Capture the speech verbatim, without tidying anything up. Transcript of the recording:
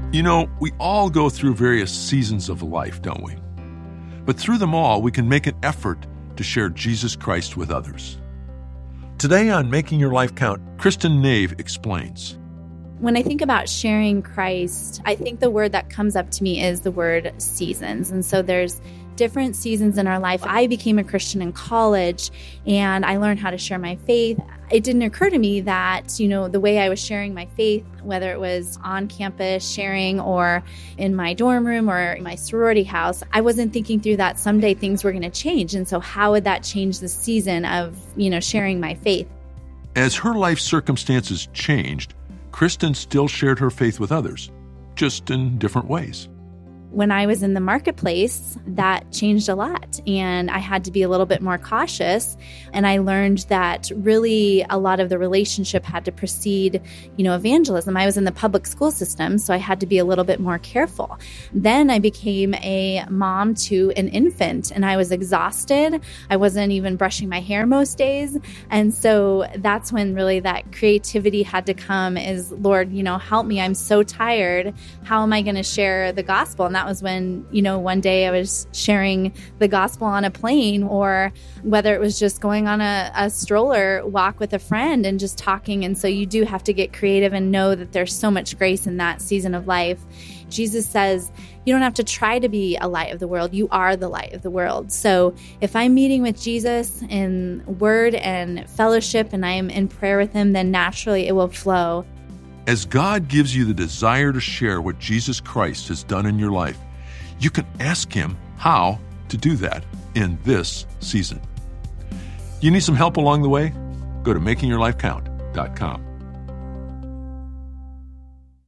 You know, we all go through various seasons of life, don't we? But through them all, we can make an effort to share Jesus Christ with others. Today on Making Your Life Count, Kristen Nave explains. When I think about sharing Christ, I think the word that comes up to me is the word seasons. And so there's different seasons in our life. I became a Christian in college, and I learned how to share my faith. It didn't occur to me that, you know, the way I was sharing my faith, whether it was on campus sharing or in my dorm room or in my sorority house, I wasn't thinking through that someday things were going to change. And so how would that change the season of, you know, sharing my faith? As her life circumstances changed, Kristen still shared her faith with others, just in different ways. When I was in the marketplace, that changed a lot, and I had to be a little bit more cautious. And I learned that really a lot of the relationship had to precede, you know, evangelism. I was in the public school system, so I had to be a little bit more careful. Then I became a mom to an infant, and I was exhausted. I wasn't even brushing my hair most days. And so that's when really that creativity had to come is, Lord, you know, help me. I'm so tired. How am I going to share the gospel? And that was when, you know, one day I was sharing the gospel on a plane, or whether it was just going on a, a stroller walk with a friend and just talking. And so you do have to get creative and know that there's so much grace in that season of life. Jesus says, you don't have to try to be a light of the world. You are the light of the world. So if I'm meeting with Jesus in word and fellowship and I'm in prayer with him, then naturally it will flow. As God gives you the desire to share what Jesus Christ has done in your life, you can ask him how to do that in this season. You need some help along the way? Go to making your life count dot com.